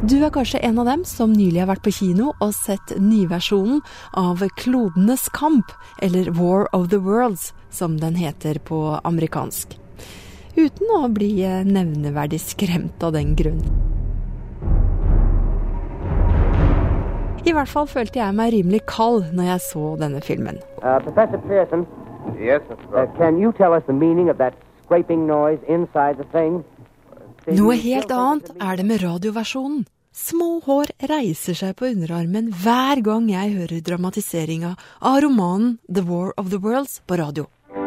Du kanskje en av dem som nylig har vært på kino og sett nyversjonen av Klodenes kamp, eller War of the Worlds, som den heter på amerikansk. Uten å bli nevneverdig skremt av den grunn. I hvert fall følte jeg meg rimelig kald når jeg så denne filmen. Professor Pearson, Yes, Mr. Brown. can you tell us the meaning of that scraping noise inside the thing? Noe helt annet det med radioversjonen. Små hår reiser seg på underarmen hver gang jeg hører dramatiseringa av romanen The War of the Worlds på radio.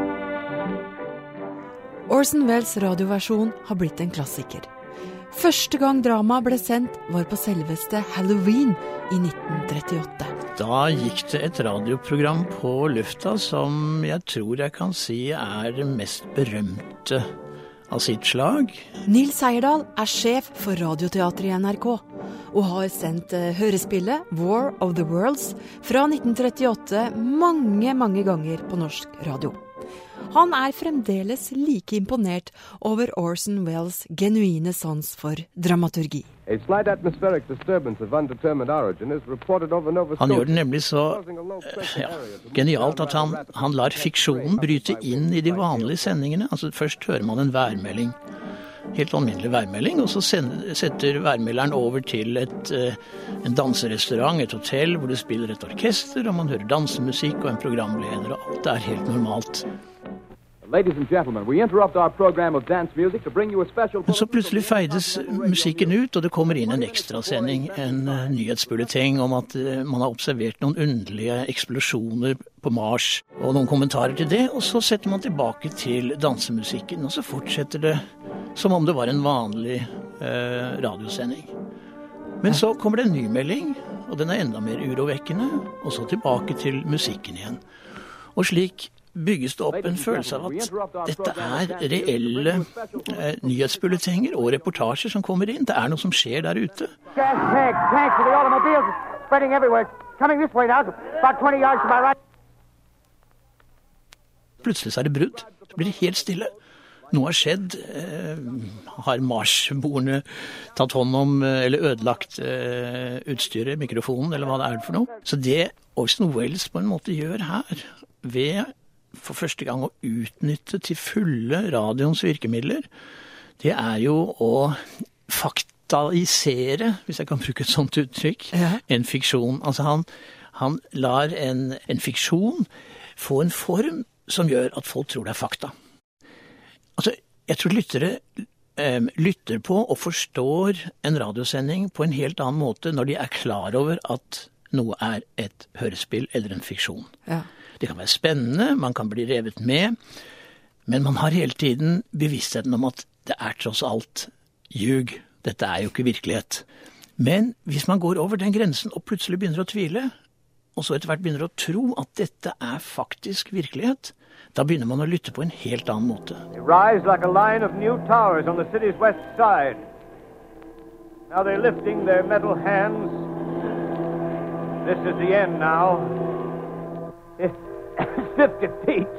Orson Welles radioversjon har blitt en klassiker. Første gang drama ble sendt var på selveste Halloween i 1938. Da gikk det et radioprogram på lufta som jeg tror jeg kan si det mest berømte av sitt slag. Nils Seierdal sjef for radioteatret i NRK, og har sendt hørespillet War of the Worlds fra 1938 mange ganger på norsk radio. Han fremdeles like imponert over Orson Welles genuine sans for dramaturgi. A slight atmospheric disturbance of undetermined origin is reported over Nova Scotia. Han gjør det nemlig så genialt at han lar fiksjonen bryte inn i de vanlige sendingene. Altså først hører man en værmelding, helt alminnelig værmelding, og så setter værmelderen over til en danserestaurant, et hotell hvor det spiller et orkester, og man hører dansemusikk og en programleder, og alt helt normalt. Ladies and gentlemen, we interrupt our program of dance music to bring you a special... Men så plutselig feides musikken ut, og det kommer inn en ekstrasending, en nyhetsbulleting om at man har observert noen underlige eksplosjoner på Mars, og noen kommentarer til det, og så setter man tilbake til dansemusikken, og så fortsetter det som om det var en vanlig radiosending. Men så kommer det en ny melding, og den enda mer urovekkende, og så tilbake til musikken igjen. Og slik bygges det opp en følelse av at dette reelle nyhetsbulletinger og reportasjer som kommer inn. Det noe som skjer der ute. Plutselig det brudd. Så blir det helt stille. Noe har skjedd. Har Mars-boerne tatt hånd om eller ødelagt utstyret, mikrofonen, eller hva det for noe? Så det Orson Welles på en måte gjør her, ved for første gang å utnytte til fulle radioens virkemidler, det jo å faktaisere, hvis jeg kan bruke et sånt uttrykk, en fiksjon. Altså han lar en fiksjon få en form som gjør at folk tror det fakta. Altså, jeg tror lyttere lytter på og forstår en radiosending på en helt annen måte når de klar over at noe et hørespill eller en fiksjon. Ja. Det kan være spennende, man kan bli revet med, men man har hele tiden bevisstheten om at det tross alt ljug. Dette jo ikke virkelighet. Men hvis man går over den grensen og plutselig begynner å tvile, og så etter hvert begynner å tro at dette faktisk virkelighet, da begynner man å lytte på en helt annen måte. They rise like a line of new towers on the city's west side. Now they're lifting their metal hands. This is the end now. 50 feet.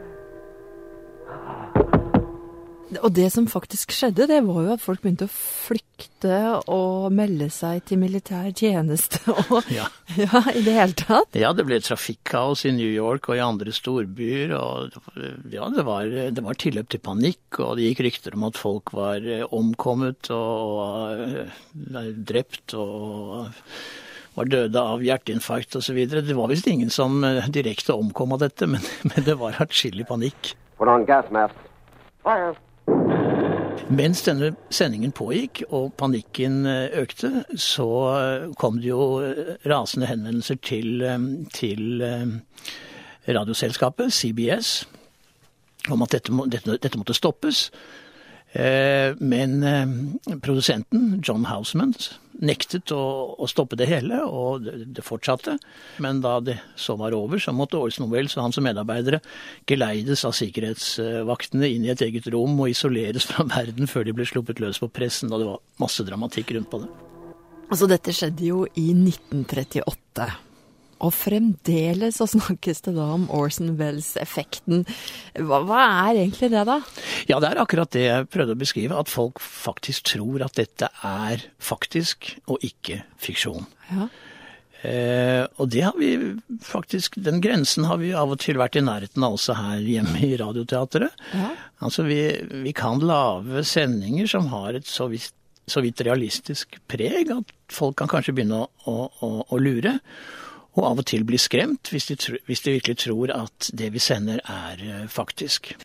Og det som faktisk skjedde, det var jo at folk begynte å flykte og melde seg til militær tjeneste. Og, ja, i det hele tatt. Ja, det ble trafikkaos i New York og i andre storbyer. Og, ja, det var tilløp til panikk, og det gikk rykter om at folk var omkommet og drept og var døde av hjerteinfarkt og så videre. Det var visst ingen som direkte omkom av dette, men det var atskillig panikk. Put on gas mask. Fire. Mens denne sendingen pågikk og panikken økte, så kom det jo rasende henvendelser til radioselskapet CBS om at dette måtte stoppes. Men produsenten, John Houseman, nektet å stoppe det hele, og det fortsatte. Men da det så var over, så måtte Orson Welles og hans medarbeidere geleides av sikkerhetsvaktene inn i et eget rom og isoleres fra verden før de ble sluppet løs på pressen, og det var masse dramatikk rundt på det. Altså, dette skjedde jo i 1938. Og fremdeles så snakkes det da om Orson Welles-effekten. Hva egentlig det da? Ja, det akkurat det jeg prøvde å beskrive, at folk faktisk tror at dette faktisk og ikke fiksjon. Ja. Og det har vi faktisk, den grensen har vi av og til vært i nærheten av også her hjemme i Radioteatret. Ja. Altså vi kan lage sendinger som har et så vidt realistisk preg at folk kan kanskje begynne å lure. Og av og til bli skremt hvis de virkelig tror at det vi sender faktisk.